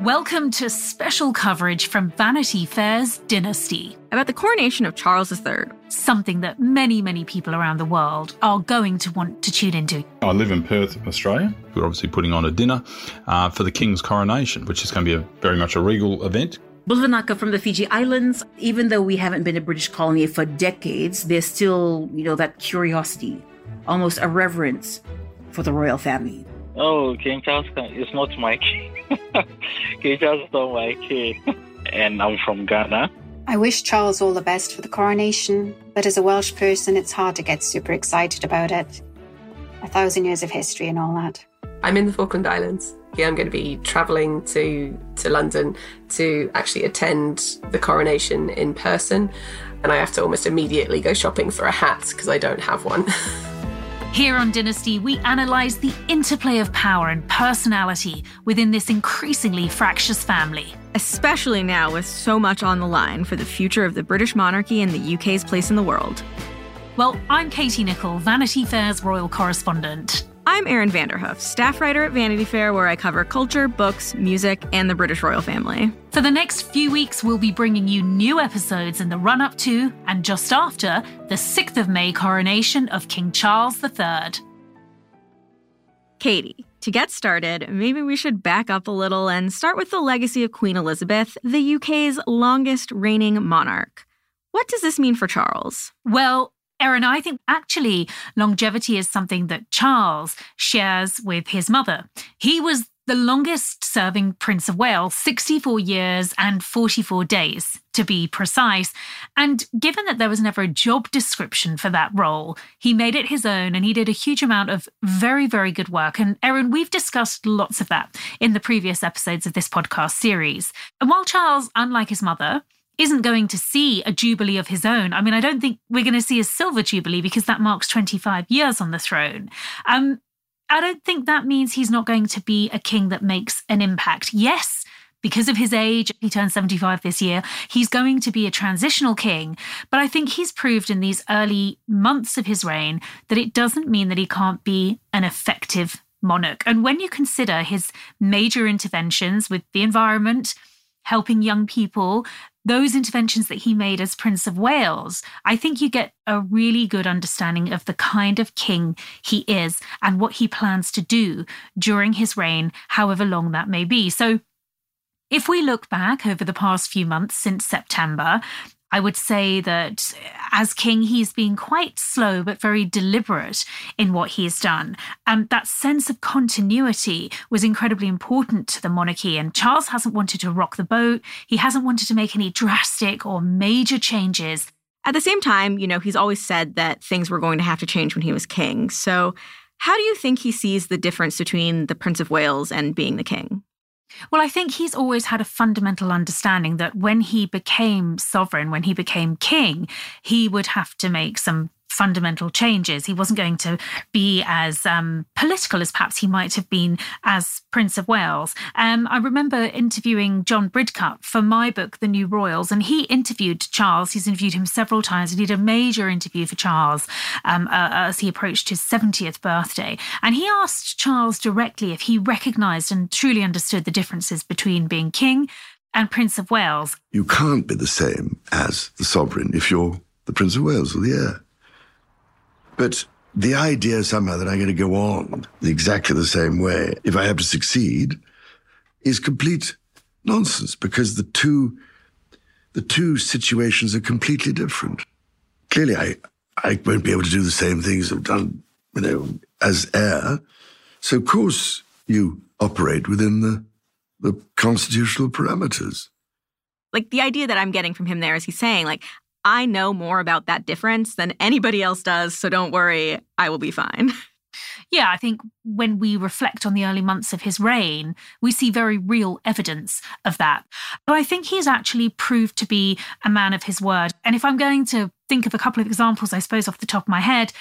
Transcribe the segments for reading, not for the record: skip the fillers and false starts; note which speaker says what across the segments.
Speaker 1: Welcome to special coverage from Vanity Fair's Dynasty.
Speaker 2: About the coronation of Charles III.
Speaker 1: Something that many, many people around the world are going to want to tune into.
Speaker 3: I live in Perth, Australia. We're obviously putting on a dinner for the King's coronation, which is going to be very much a regal event.
Speaker 4: Bulvanaka from the Fiji Islands. Even though we haven't been a British colony for decades, there's still, that curiosity, almost a reverence for the royal family.
Speaker 5: Oh, King Charles is not my king. King Charles is not my king. And I'm from Ghana.
Speaker 6: I wish Charles all the best for the coronation, but as a Welsh person, it's hard to get super excited about it. 1,000 years of history and all that.
Speaker 7: I'm in the Falkland Islands. Yeah, I'm going to be travelling to London to actually attend the coronation in person. And I have to almost immediately go shopping for a hat because I don't have one.
Speaker 1: Here on Dynasty, we analyse the interplay of power and personality within this increasingly fractious family.
Speaker 2: Especially now with so much on the line for the future of the British monarchy and the UK's place in the world.
Speaker 1: Well, I'm Katie Nicholl, Vanity Fair's royal correspondent.
Speaker 2: I'm Erin Vanderhoof, staff writer at Vanity Fair, where I cover culture, books, music, and the British royal family.
Speaker 1: For the next few weeks, we'll be bringing you new episodes in the run-up to and just after the 6th of May coronation of King Charles III.
Speaker 2: Katie, to get started, maybe we should back up a little and start with the legacy of Queen Elizabeth, the UK's longest reigning monarch. What does this mean for Charles?
Speaker 1: Well, Erin, I think actually longevity is something that Charles shares with his mother. He was the longest serving Prince of Wales, 64 years and 44 days, to be precise. And given that there was never a job description for that role, he made it his own and he did a huge amount of very, very good work. And Erin, we've discussed lots of that in the previous episodes of this podcast series. And while Charles, unlike his mother, isn't going to see a jubilee of his own. I mean, I don't think we're going to see a silver jubilee because that marks 25 years on the throne. I don't think that means he's not going to be a king that makes an impact. Yes, because of his age, he turned 75 this year, he's going to be a transitional king. But I think he's proved in these early months of his reign that it doesn't mean that he can't be an effective monarch. And when you consider his major interventions with the environment, helping young people, those interventions that he made as Prince of Wales, I think you get a really good understanding of the kind of king he is and what he plans to do during his reign, however long that may be. So if we look back over the past few months since September, I would say that as king, he's been quite slow but very deliberate in what he's done. That sense of continuity was incredibly important to the monarchy, and Charles hasn't wanted to rock the boat. He hasn't wanted to make any drastic or major changes.
Speaker 2: At the same time, he's always said that things were going to have to change when he was king. So how do you think he sees the difference between the Prince of Wales and being the king?
Speaker 1: Well, I think he's always had a fundamental understanding that when he became sovereign, when he became king, he would have to make some fundamental changes. He wasn't going to be as political as perhaps he might have been as Prince of Wales. I remember interviewing John Bridcut for my book, The New Royals, and he interviewed Charles. He's interviewed him several times. He did a major interview for Charles as he approached his 70th birthday. And he asked Charles directly if he recognised and truly understood the differences between being king and Prince of Wales.
Speaker 8: You can't be the same as the sovereign if you're the Prince of Wales or the heir. But the idea somehow that I'm going to go on exactly the same way if I have to succeed is complete nonsense, because the two situations are completely different. Clearly, I won't be able to do the same things I've done, as heir. So, of course, you operate within the constitutional parameters.
Speaker 2: Like, the idea that I'm getting from him there is he's saying, I know more about that difference than anybody else does, so don't worry, I will be fine.
Speaker 1: Yeah, I think when we reflect on the early months of his reign, we see very real evidence of that. But I think he's actually proved to be a man of his word. And if I'm going to think of a couple of examples, I suppose, off the top of my head,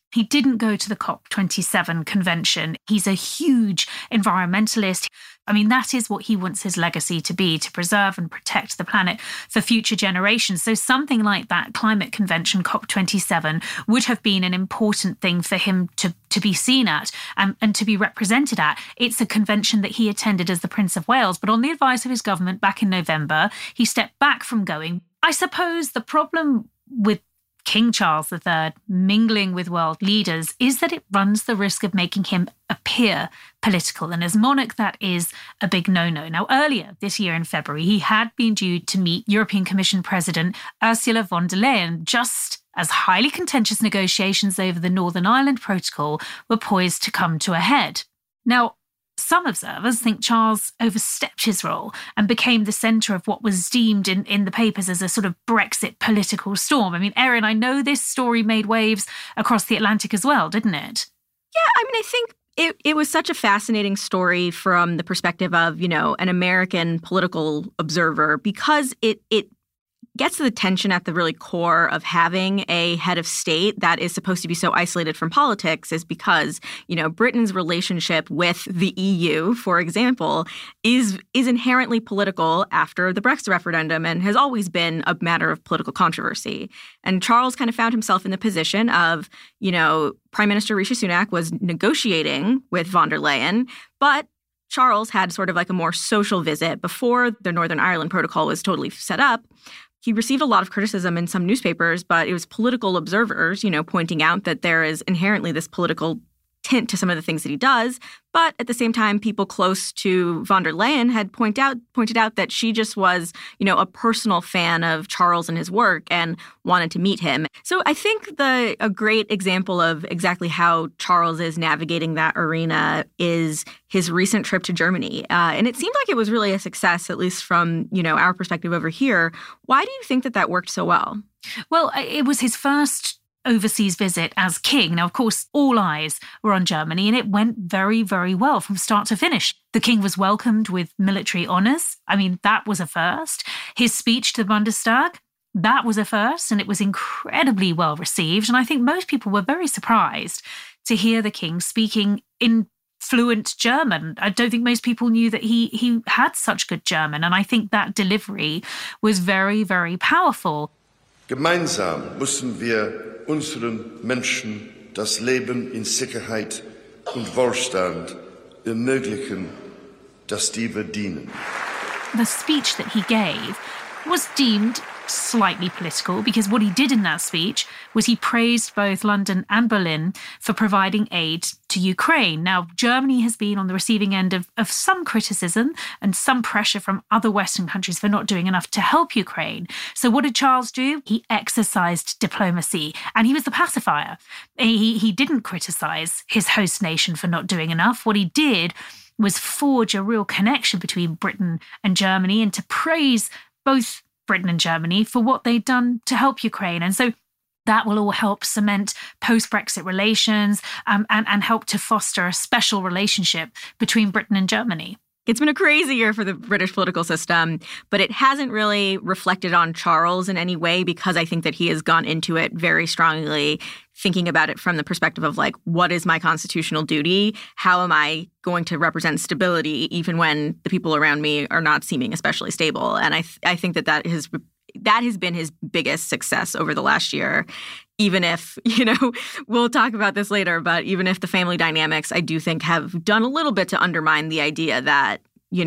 Speaker 1: He didn't go to the COP27 convention. He's a huge environmentalist. I mean, that is what he wants his legacy to be, to preserve and protect the planet for future generations. So something like that climate convention, COP27, would have been an important thing for him to be seen at and to be represented at. It's a convention that he attended as the Prince of Wales, but on the advice of his government back in November, he stepped back from going. I suppose the problem with King Charles III mingling with world leaders is that it runs the risk of making him appear political. And as monarch, that is a big no-no. Now, earlier this year in February, he had been due to meet European Commission President Ursula von der Leyen, just as highly contentious negotiations over the Northern Ireland Protocol were poised to come to a head. Now, some observers think Charles overstepped his role and became the centre of what was deemed in the papers as a sort of Brexit political storm. I mean, Erin, I know this story made waves across the Atlantic as well, didn't it?
Speaker 2: Yeah, I mean, I think it was such a fascinating story from the perspective of, an American political observer, because it gets to the tension at the really core of having a head of state that is supposed to be so isolated from politics, is because, Britain's relationship with the EU, for example, is inherently political after the Brexit referendum and has always been a matter of political controversy. And Charles kind of found himself in the position of, Prime Minister Rishi Sunak was negotiating with von der Leyen, but Charles had sort of like a more social visit before the Northern Ireland Protocol was totally set up. He received a lot of criticism in some newspapers, but it was political observers, pointing out that there is inherently this political tint to some of the things that he does. But at the same time, people close to von der Leyen had pointed out that she just was, a personal fan of Charles and his work and wanted to meet him. So I think a great example of exactly how Charles is navigating that arena is his recent trip to Germany. And it seemed like it was really a success, at least from, our perspective over here. Why do you think that worked so well?
Speaker 1: Well, it was his first overseas visit as king. Now, of course, all eyes were on Germany, and it went very, very well from start to finish. The king was welcomed with military honours. I mean, that was a first. His speech to the Bundestag, that was a first, and it was incredibly well received. And I think most people were very surprised to hear the king speaking in fluent German. I don't think most people knew that he had such good German. And I think that delivery was very, very powerful.
Speaker 8: Gemeinsam müssen wir unseren Menschen das Leben in Sicherheit und Wohlstand ermöglichen, dass die wir dienen.
Speaker 1: The speech that he gave was deemed slightly political, because what he did in that speech was he praised both London and Berlin for providing aid to Ukraine. Now, Germany has been on the receiving end of some criticism and some pressure from other Western countries for not doing enough to help Ukraine. So what did Charles do? He exercised diplomacy, and he was the pacifier. He didn't criticize his host nation for not doing enough. What he did was forge a real connection between Britain and Germany, and to praise both Britain and Germany for what they'd done to help Ukraine. And so that will all help cement post-Brexit relations and help to foster a special relationship between Britain and Germany.
Speaker 2: It's been a crazy year for the British political system, but it hasn't really reflected on Charles in any way, because I think that he has gone into it very strongly thinking about it from the perspective of, like, what is my constitutional duty? How am I going to represent stability even when the people around me are not seeming especially stable? And I think that has been his biggest success over the last year. Even if, we'll talk about this later, but even if the family dynamics, I do think, have done a little bit to undermine the idea that,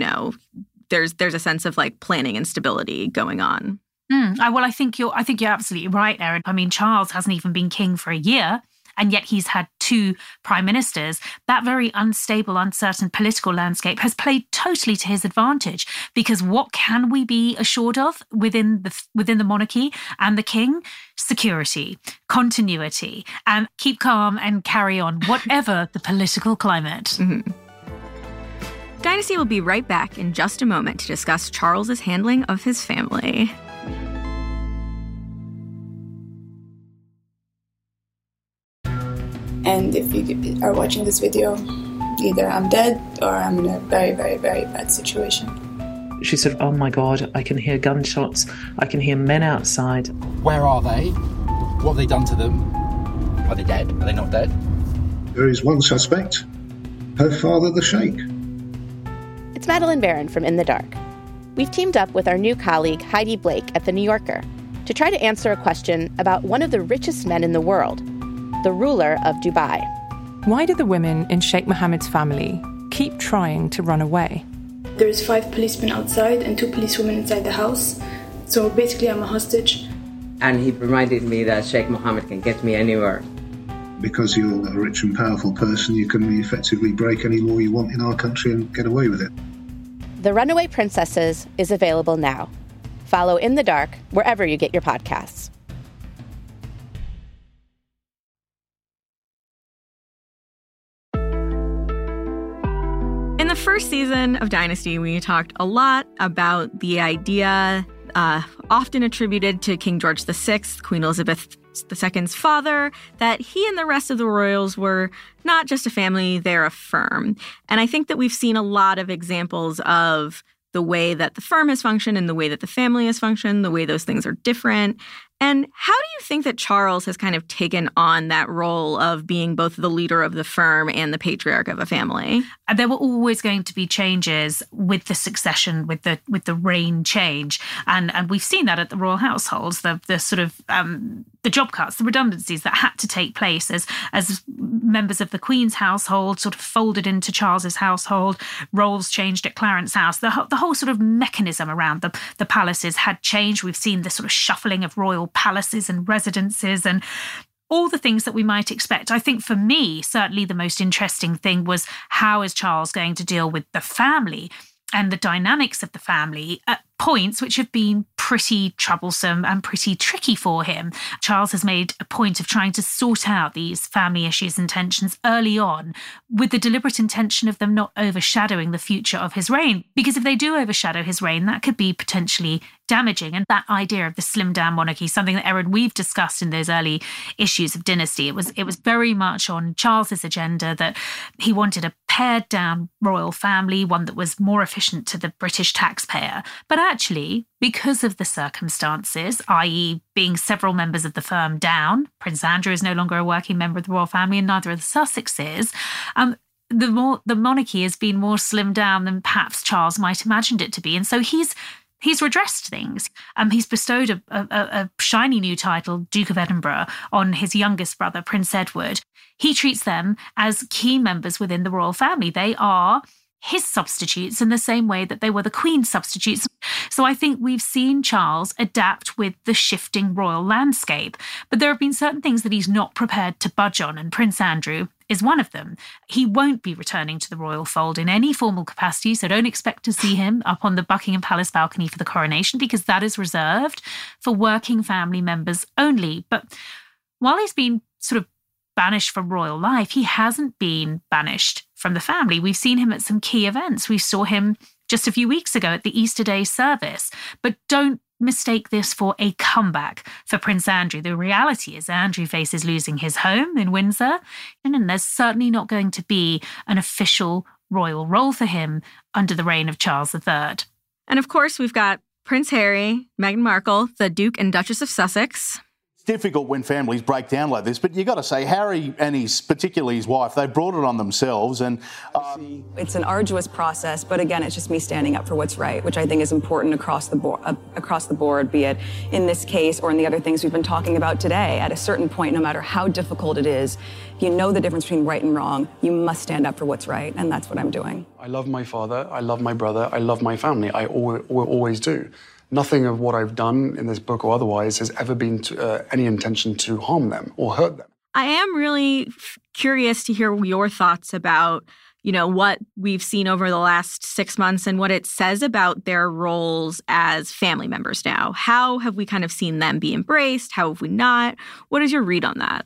Speaker 2: there's a sense of, like, planning and stability going on.
Speaker 1: Well, I think you're absolutely right, Erin. I mean, Charles hasn't even been king for a year, and yet he's had 2 prime ministers. That very unstable, uncertain political landscape has played totally to his advantage, because what can we be assured of within the monarchy and the king? Security, continuity, and keep calm and carry on, whatever the political climate.
Speaker 2: Mm-hmm. Dynasty will be right back in just a moment to discuss Charles's handling of his family.
Speaker 9: And if you are watching this video, either I'm dead or I'm in a very, very, very bad situation.
Speaker 10: She said, "Oh my God, I can hear gunshots. I can hear men outside."
Speaker 11: Where are they? What have they done to them? Are they dead? Are they not dead?
Speaker 12: There is one suspect, her father, the Sheikh.
Speaker 13: It's Madeline Barron from In the Dark. We've teamed up with our new colleague Heidi Blake at The New Yorker to try to answer a question about one of the richest men in the world, the ruler of Dubai.
Speaker 14: Why do the women in Sheikh Mohammed's family keep trying to run away?
Speaker 9: There's 5 policemen outside and 2 policewomen inside the house. So basically I'm a hostage.
Speaker 15: And he reminded me that Sheikh Mohammed can get me anywhere.
Speaker 12: Because you're a rich and powerful person, you can effectively break any law you want in our country and get away with it.
Speaker 13: The Runaway Princesses is available now. Follow In the Dark wherever you get your podcasts.
Speaker 2: In the first season of Dynasty, we talked a lot about the idea often attributed to King George VI, Queen Elizabeth II's father, that he and the rest of the royals were not just a family, they're a firm. And I think that we've seen a lot of examples of the way that the firm has functioned and the way that the family has functioned, the way those things are different. And how do you think that Charles has kind of taken on that role of being both the leader of the firm and the patriarch of a family?
Speaker 1: There were always going to be changes with the succession, with the reign change, and we've seen that at the royal households. The sort of the job cuts, the redundancies that had to take place as members of the Queen's household sort of folded into Charles's household, roles changed at Clarence House. The whole sort of mechanism around the palaces had changed. We've seen the sort of shuffling of royal palaces and residences and all the things that we might expect. I think for me, certainly the most interesting thing was how is Charles going to deal with the family and the dynamics of the family at points which have been pretty troublesome and pretty tricky for him. Charles has made a point of trying to sort out these family issues and tensions early on with the deliberate intention of them not overshadowing the future of his reign. Because if they do overshadow his reign, that could be potentially damaging. And that idea of the slimmed down monarchy, something that, Erin, we've discussed in those early issues of Dynasty. It was very much on Charles's agenda that he wanted a pared down royal family, one that was more efficient to the British taxpayer. But actually, because of the circumstances, i.e. being several members of the firm down, Prince Andrew is no longer a working member of the royal family and neither are the Sussexes, the monarchy has been more slimmed down than perhaps Charles might imagined it to be. And so he's redressed things. He's bestowed a shiny new title, Duke of Edinburgh, on his youngest brother, Prince Edward. He treats them as key members within the royal family. They are his substitutes in the same way that they were the Queen's substitutes. So I think we've seen Charles adapt with the shifting royal landscape. But there have been certain things that he's not prepared to budge on, and Prince Andrew is one of them. He won't be returning to the royal fold in any formal capacity, so don't expect to see him up on the Buckingham Palace balcony for the coronation, because that is reserved for working family members only. But while he's been sort of banished from royal life, he hasn't been banished from the family. We've seen him at some key events. We saw him just a few weeks ago at the Easter Day service. But don't mistake this for a comeback for Prince Andrew. The reality is Andrew faces losing his home in Windsor, and there's certainly not going to be an official royal role for him under the reign of Charles III.
Speaker 2: And of course, we've got Prince Harry, Meghan Markle, the Duke and Duchess of Sussex.
Speaker 16: Difficult when families break down like this, but you got to say Harry and particularly his wife, they brought it on themselves. And
Speaker 17: it's an arduous process, but again, it's just me standing up for what's right, which I think is important across the board, be it in this case or in the other things we've been talking about today. At a certain point, no matter how difficult it is, you know the difference between right and wrong. You must stand up for what's right, and that's what I'm doing.
Speaker 18: I love my father, I love my brother, I love my family. I always do. Nothing of what I've done in this book or otherwise has ever been any intention to harm them or hurt them.
Speaker 2: I am really curious to hear your thoughts about, what we've seen over the last 6 months and what it says about their roles as family members now. How have we kind of seen them be embraced? How have we not? What is your read on that?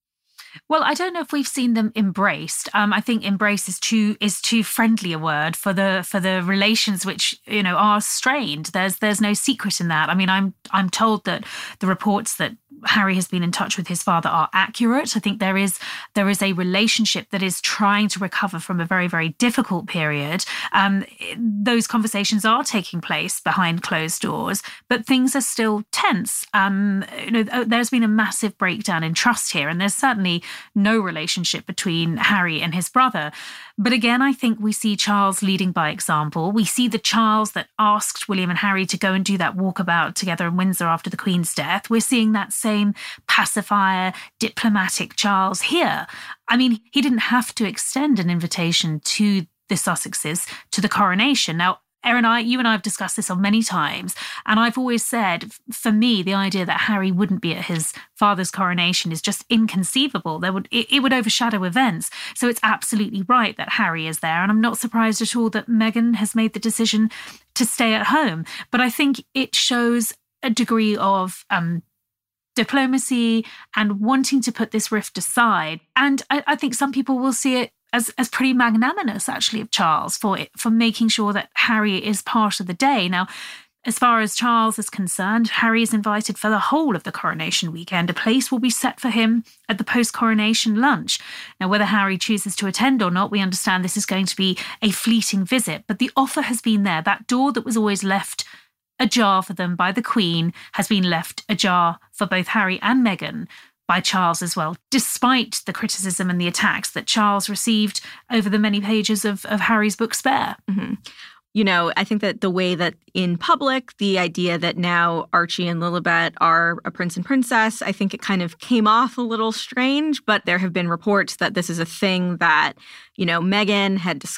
Speaker 1: Well, I don't know if we've seen them embraced. I think embrace is too friendly a word for the relations which are strained. There's no secret in that. I mean, I'm told that the reports that Harry has been in touch with his father are accurate. I think there is a relationship that is trying to recover from a very, very difficult period. Those conversations are taking place behind closed doors, but things are still tense. There's been a massive breakdown in trust here, and there's certainly no relationship between Harry and his brother. But again, I think we see Charles leading by example. We see the Charles that asked William and Harry to go and do that walkabout together in Windsor after the Queen's death. We're seeing that same pacifier, diplomatic Charles here. I mean, he didn't have to extend an invitation to the Sussexes to the coronation. Now, Erin, you and I have discussed this on many times, and I've always said, for me, the idea that Harry wouldn't be at his father's coronation is just inconceivable. It would overshadow events. So it's absolutely right that Harry is there, and I'm not surprised at all that Meghan has made the decision to stay at home. But I think it shows a degree of diplomacy and wanting to put this rift aside. And I think some people will see it as pretty magnanimous, actually, of Charles for making sure that Harry is part of the day. Now, as far as Charles is concerned, Harry is invited for the whole of the coronation weekend. A place will be set for him at the post-coronation lunch. Now, whether Harry chooses to attend or not, we understand this is going to be a fleeting visit, but the offer has been there. That door that was always left ajar for them by the Queen has been left ajar for both Harry and Meghan by Charles as well, despite the criticism and the attacks that Charles received over the many pages of Harry's book Spare.
Speaker 2: Mm-hmm. You know, I think that the way that in public, the idea that now Archie and Lilibet are a prince and princess, I think it kind of came off a little strange, but there have been reports that this is a thing that, you know, Meghan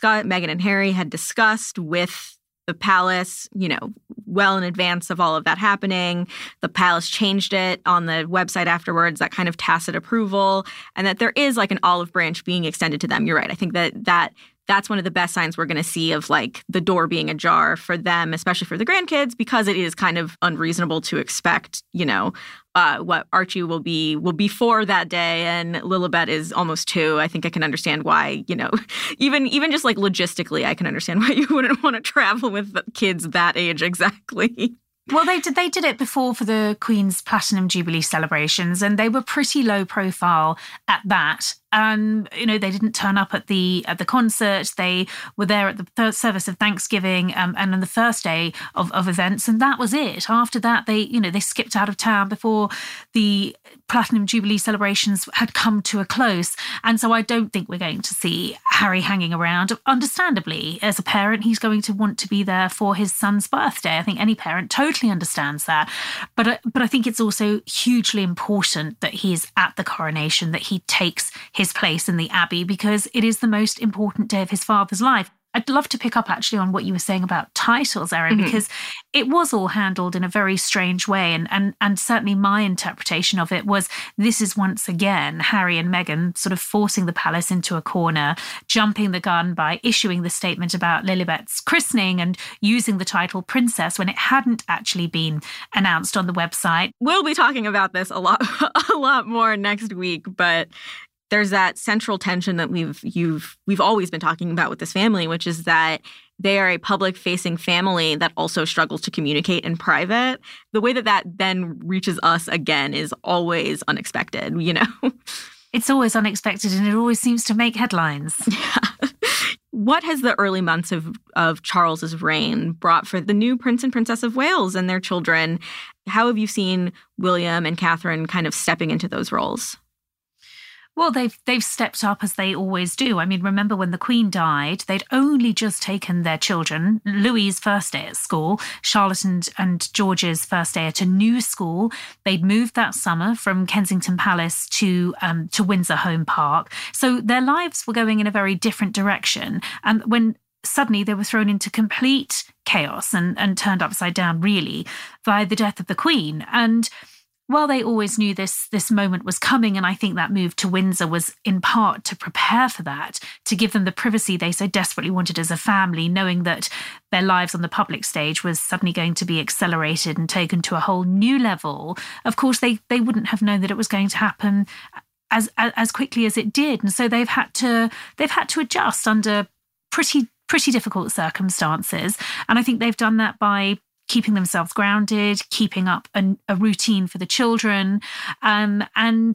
Speaker 2: and Harry had discussed with the palace, you know, well in advance of all of that happening. The palace changed it on the website afterwards, that kind of tacit approval, and that there is like an olive branch being extended to them. You're right. I think that's one of the best signs we're going to see of like the door being ajar for them, especially for the grandkids, because it is kind of unreasonable to expect, you know, what Archie will be 4 that day and Lilibet is almost 2. I think I can understand why, you know, even just like logistically, I can understand why you wouldn't want to travel with kids that age exactly.
Speaker 1: Well, they did it before for the Queen's Platinum Jubilee celebrations, and they were pretty low profile at that. You know, they didn't turn up at the concert. They were there at the third service of Thanksgiving and on the first day of events, and that was it. After that, they skipped out of town before the Platinum Jubilee celebrations had come to a close. And so I don't think we're going to see Harry hanging around. Understandably, as a parent, he's going to want to be there for his son's birthday. I think any parent totally understands that. But I think it's also hugely important that he is at the coronation, that he takes his place in the Abbey, because it is the most important day of his father's life. I'd love to pick up actually on what you were saying about titles, Erin, because it was all handled in a very strange way. And certainly my interpretation of it was this is once again Harry and Meghan sort of forcing the palace into a corner, jumping the gun by issuing the statement about Lilibet's christening and using the title princess when it hadn't actually been announced on the website.
Speaker 2: We'll be talking about this a lot more next week, but there's that central tension that we've always been talking about with this family, which is that they are a public-facing family that also struggles to communicate in private. The way that then reaches us again is always unexpected, you know?
Speaker 1: It's always unexpected, and it always seems to make headlines.
Speaker 2: Yeah. What has the early months of Charles's reign brought for the new Prince and Princess of Wales and their children? How have you seen William and Catherine kind of stepping into those roles?
Speaker 1: Well, they've stepped up as they always do. I mean, remember when the Queen died, they'd only just taken their children, Louis's first day at school, Charlotte and George's first day at a new school. They'd moved that summer from Kensington Palace to Windsor Home Park. So their lives were going in a very different direction. And when suddenly they were thrown into complete chaos and turned upside down, really, by the death of the Queen. And while they always knew this moment was coming, and I think that move to Windsor was in part to prepare for that, to give them the privacy they so desperately wanted as a family, knowing that their lives on the public stage was suddenly going to be accelerated and taken to a whole new level. Of course, they wouldn't have known that it was going to happen as quickly as it did, and so they've had to adjust under pretty difficult circumstances. And I think they've done that by keeping themselves grounded, keeping up a routine for the children, and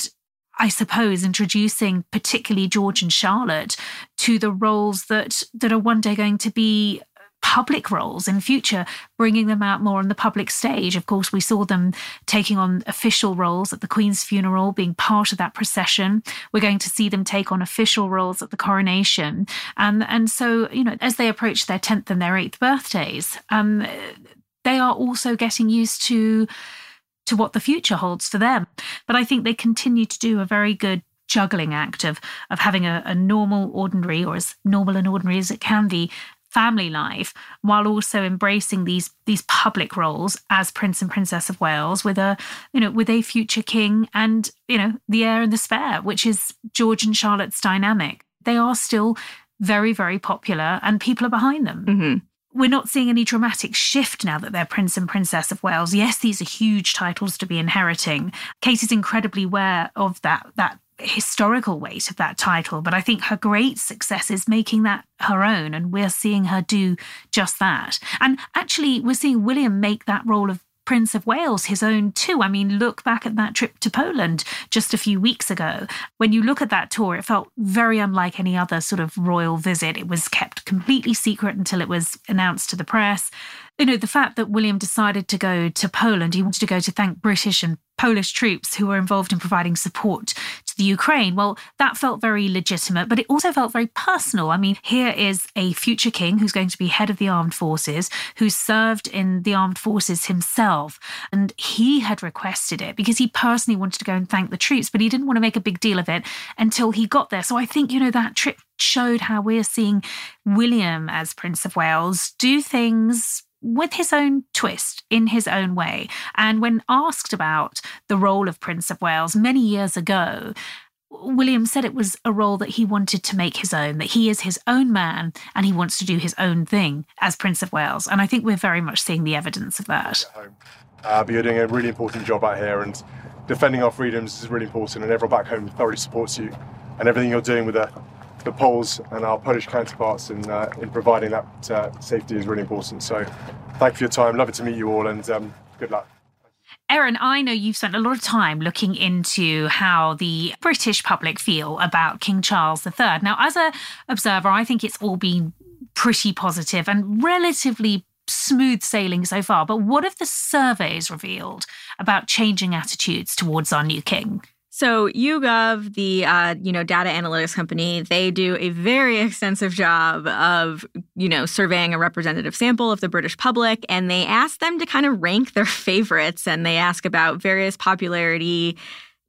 Speaker 1: I suppose introducing particularly George and Charlotte to the roles that are one day going to be public roles in future, bringing them out more on the public stage. Of course, we saw them taking on official roles at the Queen's funeral, being part of that procession. We're going to see them take on official roles at the coronation. And so, as they approach their 10th and their 8th birthdays, they are also getting used to what the future holds for them. But I think they continue to do a very good juggling act of having a normal, ordinary, or as normal and ordinary as it can be, family life, while also embracing these public roles as Prince and Princess of Wales with a future king and, the heir and the spare, which is George and Charlotte's dynamic. They are still very, very popular and people are behind them.
Speaker 2: Mm-hmm.
Speaker 1: We're not seeing any dramatic shift now that they're Prince and Princess of Wales. Yes, these are huge titles to be inheriting. Kate is incredibly aware of that historical weight of that title, but I think her great success is making that her own, and we're seeing her do just that. And actually, we're seeing William make that role of Prince of Wales his own too. I mean, look back at that trip to Poland just a few weeks ago. When you look at that tour, it felt very unlike any other sort of royal visit. It was kept completely secret until it was announced to the press. The fact that William decided to go to Poland, he wanted to go to thank British and Polish troops who were involved in providing support to the Ukraine. Well, that felt very legitimate, but it also felt very personal. I mean, here is a future king who's going to be head of the armed forces, who served in the armed forces himself. And he had requested it because he personally wanted to go and thank the troops, but he didn't want to make a big deal of it until he got there. So I think, that trip showed how we're seeing William as Prince of Wales do things with his own twist, in his own way. And when asked about the role of Prince of Wales many years ago, William said it was a role that he wanted to make his own, that he is his own man and he wants to do his own thing as Prince of Wales. And I think we're very much seeing the evidence of that.
Speaker 11: But you're doing a really important job out here, and defending our freedoms is really important, and everyone back home thoroughly supports you. And everything you're doing with the Poles and our Polish counterparts in providing that safety is really important. So thank you for your time. Love it to meet you all, and good luck.
Speaker 1: Erin, I know you've spent a lot of time looking into how the British public feel about King Charles III. Now, as an observer, I think it's all been pretty positive and relatively smooth sailing so far. But what have the surveys revealed about changing attitudes towards our new king?
Speaker 2: So YouGov, the data analytics company, they do a very extensive job of, surveying a representative sample of the British public, and they ask them to kind of rank their favorites, and they ask about various popularity,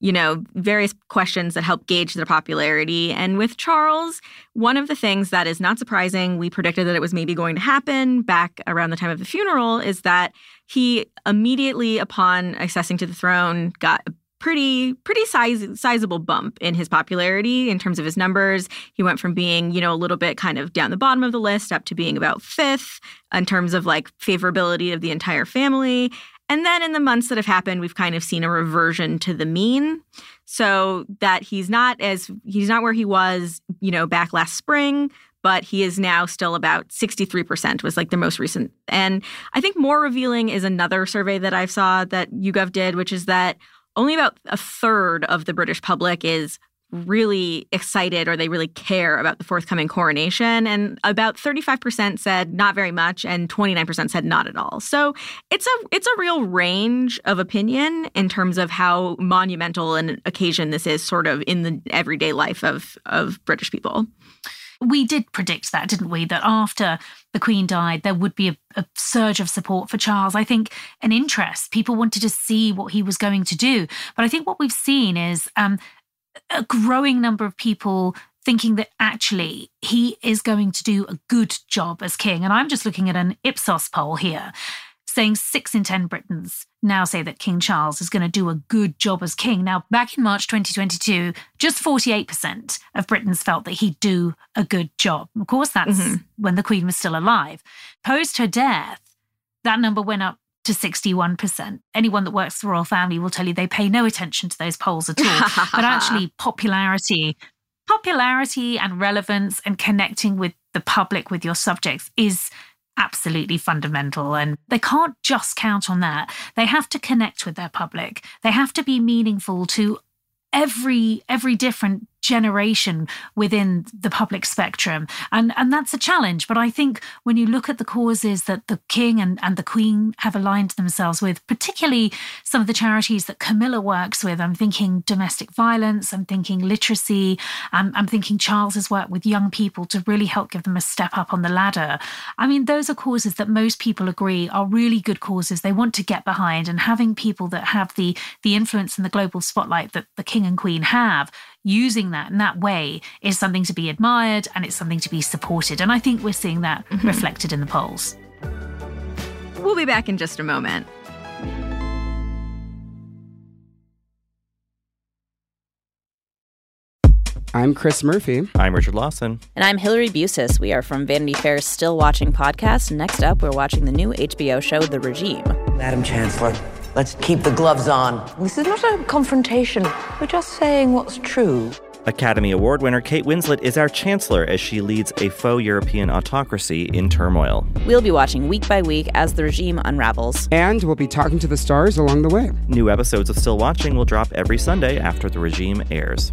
Speaker 2: various questions that help gauge their popularity. And with Charles, one of the things that is not surprising, we predicted that it was maybe going to happen back around the time of the funeral, is that he immediately upon accessing to the throne got a pretty sizable bump in his popularity in terms of his numbers. He went from being, a little bit kind of down the bottom of the list up to being about 5th in terms of like favorability of the entire family. And then in the months that have happened, we've kind of seen a reversion to the mean, so that he's not where he was, back last spring, but he is now still about 63% was like the most recent. And I think more revealing is another survey that I saw that YouGov did, which is that only about a third of the British public is really excited or they really care about the forthcoming coronation. And about 35% said not very much and 29% said not at all. So it's a real range of opinion in terms of how monumental an occasion this is sort of in the everyday life of British people.
Speaker 1: We did predict that, didn't we? That after the Queen died, there would be a surge of support for Charles. I think an interest. People wanted to see what he was going to do. But I think what we've seen is a growing number of people thinking that actually he is going to do a good job as king. And I'm just looking at an Ipsos poll here, saying 6 in 10 Britons now say that King Charles is going to do a good job as king. Now, back in March 2022, just 48% of Britons felt that he'd do a good job. Of course, that's when the Queen was still alive. Post her death, that number went up to 61%. Anyone that works for the royal family will tell you they pay no attention to those polls at all. But actually, popularity and relevance and connecting with the public, with your subjects, is absolutely fundamental, and they can't just count on that. They have to connect with their public. They have to be meaningful to every different generation within the public spectrum. And that's a challenge. But I think when you look at the causes that the King and the Queen have aligned themselves with, particularly some of the charities that Camilla works with, I'm thinking domestic violence, I'm thinking literacy, I'm thinking Charles's work with young people to really help give them a step up on the ladder. I mean, those are causes that most people agree are really good causes they want to get behind, and having people that have the influence in the global spotlight that the King and Queen have, using that in that way is something to be admired, and it's something to be supported. And I think we're seeing that reflected in the polls.
Speaker 2: We'll be back in just a moment.
Speaker 19: I'm Chris Murphy.
Speaker 20: I'm Richard Lawson.
Speaker 21: And I'm Hillary Busis. We are from Vanity Fair's Still Watching podcast. Next up, we're watching the new HBO show, The Regime.
Speaker 22: Madam Chancellor, let's keep the gloves on.
Speaker 23: This is not a confrontation. We're just saying what's true.
Speaker 20: Academy Award winner Kate Winslet is our chancellor as she leads a faux European autocracy in turmoil.
Speaker 21: We'll be watching week by week as the regime unravels.
Speaker 19: And we'll be talking to the stars along the way.
Speaker 20: New episodes of Still Watching will drop every Sunday after The Regime airs.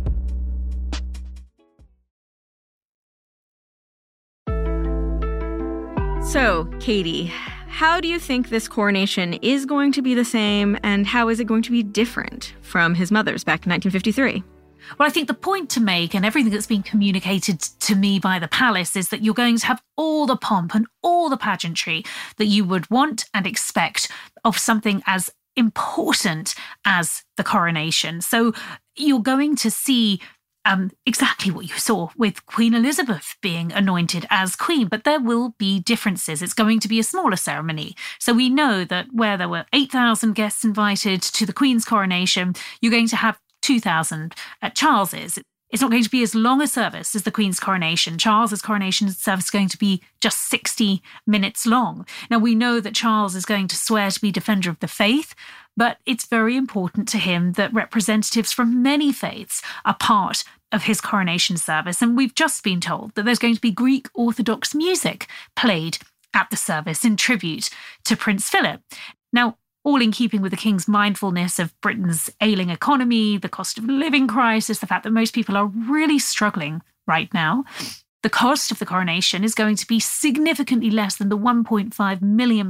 Speaker 2: So, Katie, how do you think this coronation is going to be the same, and how is it going to be different from his mother's back in 1953?
Speaker 1: Well, I think the point to make, and everything that's been communicated to me by the palace, is that you're going to have all the pomp and all the pageantry that you would want and expect of something as important as the coronation. So you're going to see exactly what you saw with Queen Elizabeth being anointed as queen, but there will be differences. It's going to be a smaller ceremony. So we know that where there were 8,000 guests invited to the Queen's coronation, you're going to have 2,000 at Charles's. It's not going to be as long a service as the Queen's coronation. Charles's coronation service is going to be just 60 minutes long. Now, we know that Charles is going to swear to be defender of the faith, but it's very important to him that representatives from many faiths are part of his coronation service. And we've just been told that there's going to be Greek Orthodox music played at the service in tribute to Prince Philip. Now, all in keeping with the King's mindfulness of Britain's ailing economy, the cost of living crisis, the fact that most people are really struggling right now, the cost of the coronation is going to be significantly less than the £1.5 million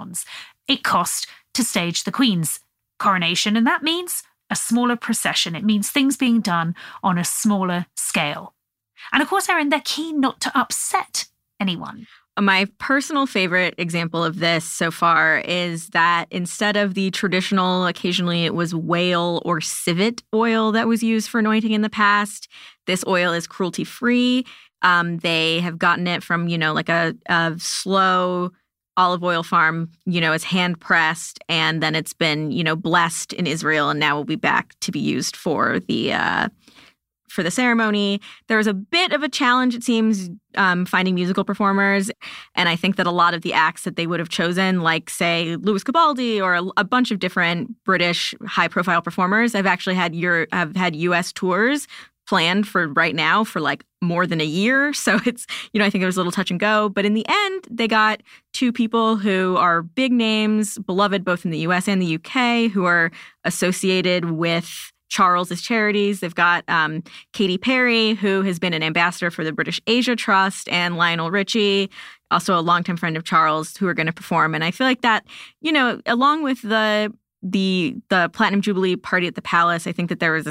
Speaker 1: it cost to stage the Queen's coronation. And that means a smaller procession. It means things being done on a smaller scale. And of course, Erin, they're keen not to upset anyone.
Speaker 2: My personal favorite example of this so far is that instead of the traditional, occasionally it was whale or civet oil that was used for anointing in the past, this oil is cruelty-free. They have gotten it from, like a slow olive oil farm, it's hand-pressed, and then it's been, blessed in Israel, and now will be back to be used for the ceremony. There was a bit of a challenge, it seems, finding musical performers. And I think that a lot of the acts that they would have chosen, like, say, Lewis Capaldi or a bunch of different British high-profile performers, have actually had U.S. tours planned for right now for like more than a year. So it's, I think it was a little touch and go. But in the end, they got two people who are big names, beloved both in the U.S. and the UK, who are associated with Charles's charities. They've got Katy Perry, who has been an ambassador for the British Asia Trust, and Lionel Richie, also a longtime friend of Charles, who are going to perform. And I feel like that, along with the Platinum Jubilee party at the Palace, I think that there was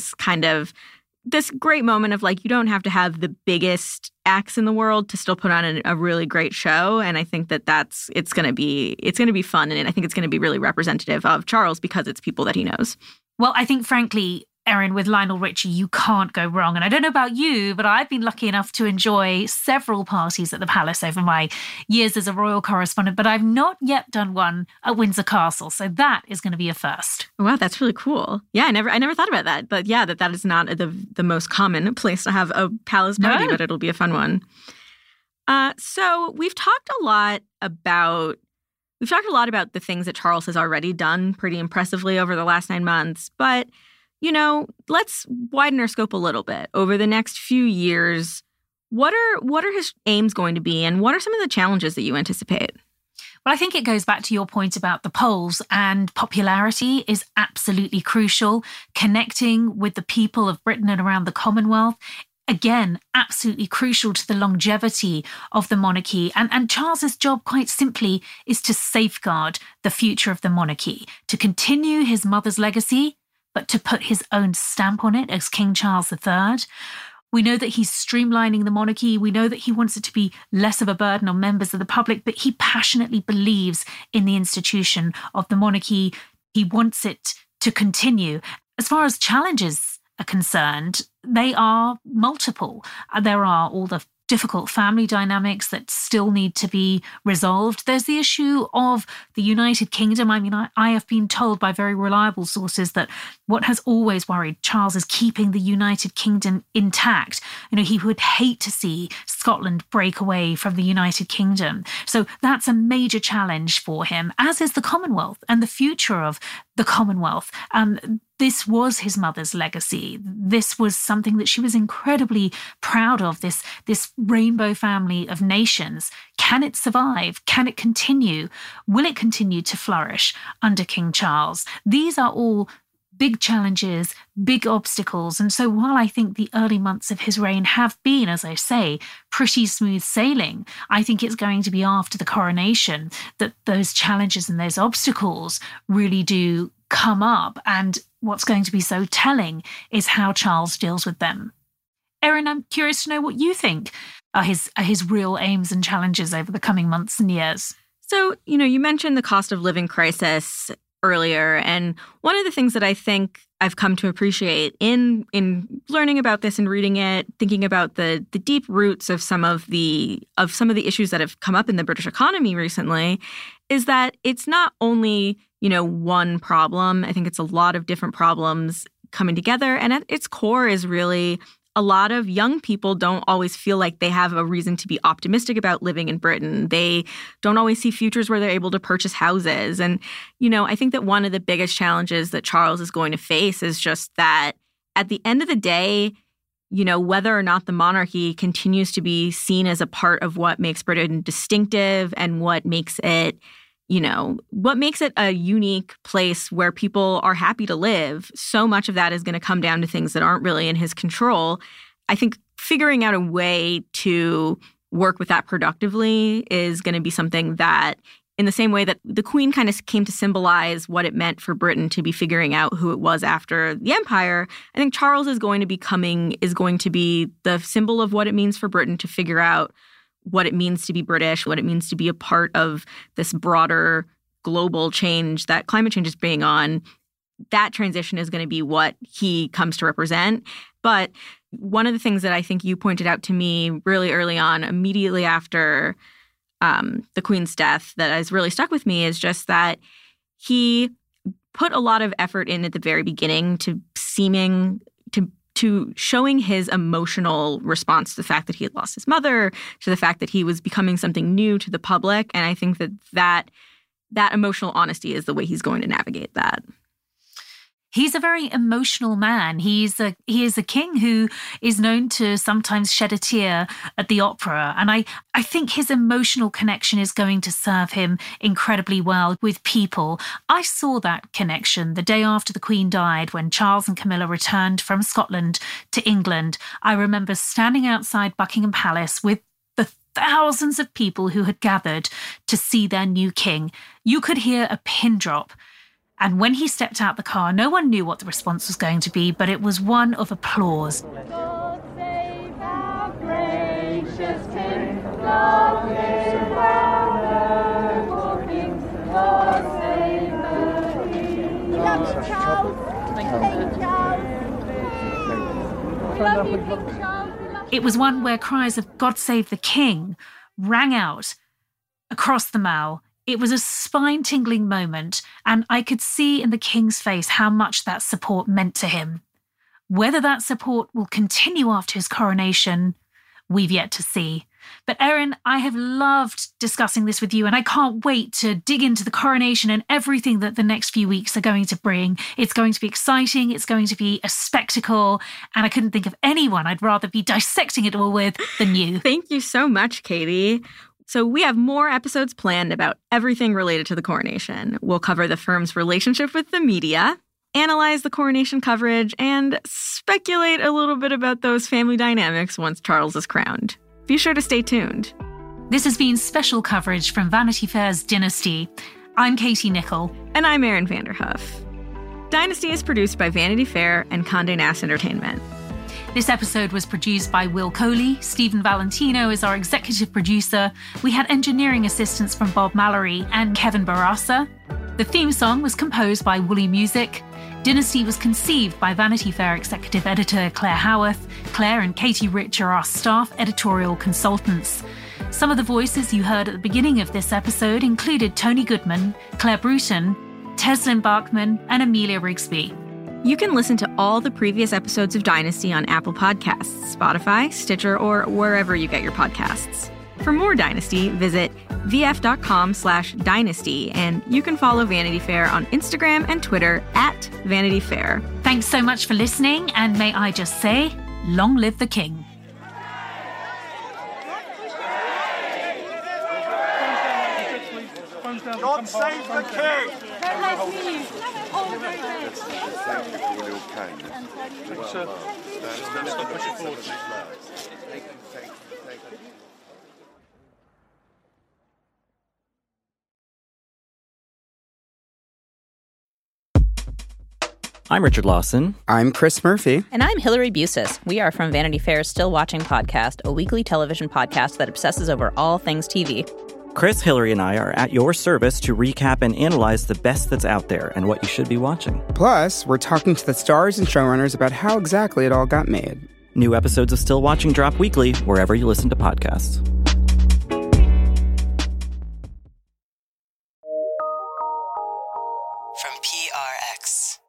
Speaker 2: this great moment of like, you don't have to have the biggest acts in the world to still put on a really great show. And I think that it's going to be fun. And I think it's going to be really representative of Charles because it's people that he knows.
Speaker 1: Well, I think, frankly, Erin, with Lionel Richie, you can't go wrong. And I don't know about you, but I've been lucky enough to enjoy several parties at the Palace over my years as a royal correspondent, but I've not yet done one at Windsor Castle. So that is going to be a first.
Speaker 2: Wow, that's really cool. Yeah, I never thought about that. But yeah, that is not the most common place to have a palace party, but it'll be a fun one. So we've talked a lot about the things that Charles has already done pretty impressively over the last 9 months, but let's widen our scope a little bit. Over the next few years, what are his aims going to be, and what are some of the challenges that you anticipate?
Speaker 1: Well, I think it goes back to your point about the polls, and popularity is absolutely crucial. Connecting with the people of Britain and around the Commonwealth, again, absolutely crucial to the longevity of the monarchy. And Charles's job, quite simply, is to safeguard the future of the monarchy, to continue his mother's legacy, but to put his own stamp on it as King Charles III. We know that he's streamlining the monarchy. We know that he wants it to be less of a burden on members of the public, but he passionately believes in the institution of the monarchy. He wants it to continue. As far as challenges are concerned, they are multiple. There are all the difficult family dynamics that still need to be resolved. There's the issue of the United Kingdom. I mean, I have been told by very reliable sources that what has always worried Charles is keeping the United Kingdom intact. You know, he would hate to see Scotland break away from the United Kingdom. So that's a major challenge for him, as is the Commonwealth and the future of the Commonwealth. This was his mother's legacy. This was something that she was incredibly proud of, this rainbow family of nations. Can it survive? Can it continue? Will it continue to flourish under King Charles? These are all big challenges, big obstacles. And so while I think the early months of his reign have been, as I say, pretty smooth sailing, I think it's going to be after the coronation that those challenges and those obstacles really do come up. And what's going to be so telling is how Charles deals with them. Erin, I'm curious to know what you think are his real aims and challenges over the coming months and years.
Speaker 2: So, you mentioned the cost of living crisis earlier. And one of the things that I think I've come to appreciate in learning about this and reading it, thinking about the deep roots of some of the issues that have come up in the British economy recently, is that it's not only, one problem. I think it's a lot of different problems coming together. And at its core is really a lot of young people don't always feel like they have a reason to be optimistic about living in Britain. They don't always see futures where they're able to purchase houses. And, I think that one of the biggest challenges that Charles is going to face is just that at the end of the day, whether or not the monarchy continues to be seen as a part of what makes Britain distinctive and what makes it a unique place where people are happy to live, so much of that is going to come down to things that aren't really in his control. I think figuring out a way to work with that productively is going to be something that, in the same way that the Queen kind of came to symbolize what it meant for Britain to be figuring out who it was after the Empire, I think Charles is going to be the symbol of what it means for Britain to figure out what it means to be British, what it means to be a part of this broader global change that climate change is bringing on. That transition is going to be what he comes to represent. But one of the things that I think you pointed out to me really early on, immediately after the Queen's death, that has really stuck with me is just that he put a lot of effort in at the very beginning to showing his emotional response to the fact that he had lost his mother, to the fact that he was becoming something new to the public. And I think that emotional honesty is the way he's going to navigate that.
Speaker 1: He's a very emotional man. He is a king who is known to sometimes shed a tear at the opera. And I think his emotional connection is going to serve him incredibly well with people. I saw that connection the day after the Queen died, when Charles and Camilla returned from Scotland to England. I remember standing outside Buckingham Palace with the thousands of people who had gathered to see their new king. You could hear a pin drop. And when he stepped out the car, no one knew what the response was going to be, but it was one of applause. God save our gracious King, God save our noble King, God save the King. We love you, Charles. King Charles. We love you, King Charles. It was one where cries of God save the King rang out across the Mall. It was a spine-tingling moment, and I could see in the King's face how much that support meant to him. Whether that support will continue after his coronation, we've yet to see. But Erin, I have loved discussing this with you, and I can't wait to dig into the coronation and everything that the next few weeks are going to bring. It's going to be exciting, it's going to be a spectacle, and I couldn't think of anyone I'd rather be dissecting it all with than you.
Speaker 2: Thank you so much, Katie. So we have more episodes planned about everything related to the coronation. We'll cover the firm's relationship with the media, analyze the coronation coverage, and speculate a little bit about those family dynamics once Charles is crowned. Be sure to stay tuned.
Speaker 1: This has been special coverage from Vanity Fair's Dynasty. I'm Katie Nichol.
Speaker 2: And I'm Erin Vanderhoof. Dynasty is produced by Vanity Fair and Condé Nast Entertainment.
Speaker 1: This episode was produced by Will Coley. Stephen Valentino is our executive producer. We had engineering assistance from Bob Mallory and Kevin Barassa. The theme song was composed by Woolly Music. Dynasty was conceived by Vanity Fair executive editor Claire Howarth. Claire and Katie Rich are our staff editorial consultants. Some of the voices you heard at the beginning of this episode included Tony Goodman, Claire Bruton, Teslin Bachman, and Amelia Rigsby.
Speaker 2: You can listen to all the previous episodes of Dynasty on Apple Podcasts, Spotify, Stitcher, or wherever you get your podcasts. For more Dynasty, visit vf.com/dynasty, and you can follow Vanity Fair on Instagram and Twitter @Vanity Fair.
Speaker 1: Thanks so much for listening, and may I just say, long live the king.
Speaker 3: God save the king!
Speaker 20: I'm Richard Lawson.
Speaker 19: I'm Chris Murphy.
Speaker 21: And I'm Hillary Busis. We are from Vanity Fair's Still Watching podcast, a weekly television podcast that obsesses over all things TV.
Speaker 20: Chris, Hillary, and I are at your service to recap and analyze the best that's out there and what you should be watching.
Speaker 19: Plus, we're talking to the stars and showrunners about how exactly it all got made.
Speaker 20: New episodes of Still Watching drop weekly wherever you listen to podcasts.
Speaker 4: From PRX.